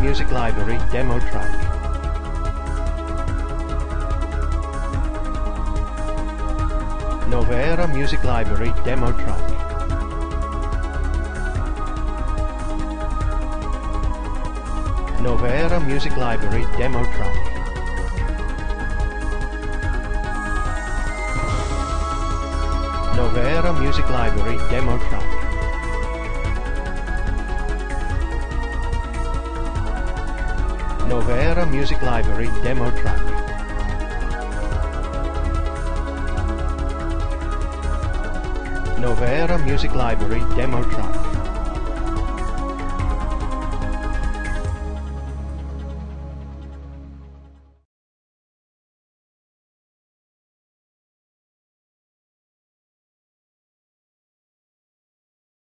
Music Library demo track. Novera Music Library demo track. Novera Music Library demo track. Novera Music Library demo track. Novera Music Library demo track. Novera Music Library demo track.